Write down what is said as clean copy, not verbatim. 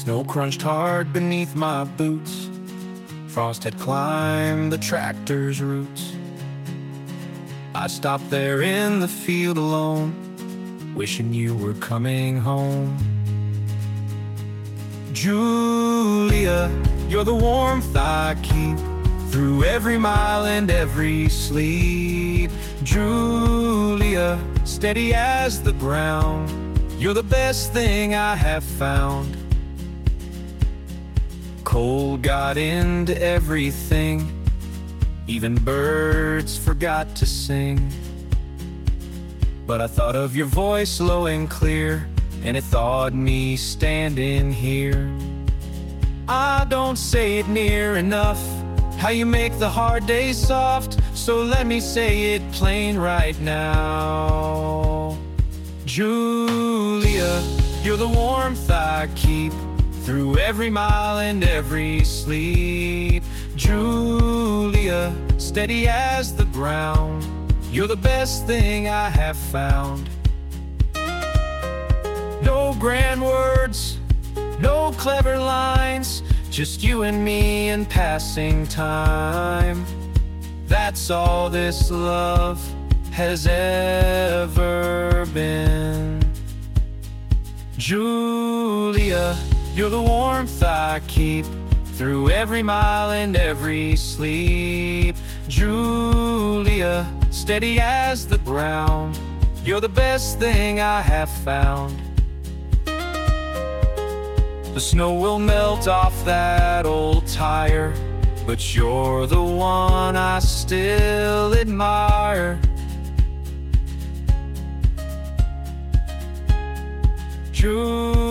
Snow crunched hard beneath my boots. Frost had climbed the tractor's roots. I stopped there in the field alone, wishing you were coming home. Julia, you're the warmth I keep through every mile and every sleep. Julia, steady as the ground, you're the best thing I have found. Cold got into everything, even birds forgot to sing. But I thought of your voice low and clear, and it thawed me standing here. I don't say it near enough, how you make the hard days soft, so let me say it plain right now. Julia, you're the warmth I keep through every mile and every sleep. Julia, steady as the ground, you're the best thing I have found. No grand words, no clever lines, just you and me and passing time. That's all this love has ever been. Julia, you're the warmth I keep through every mile and every sleep. Julia, steady as the ground, you're the best thing I have found. The snow will melt off that old tire, but you're the one I still admire. Julia,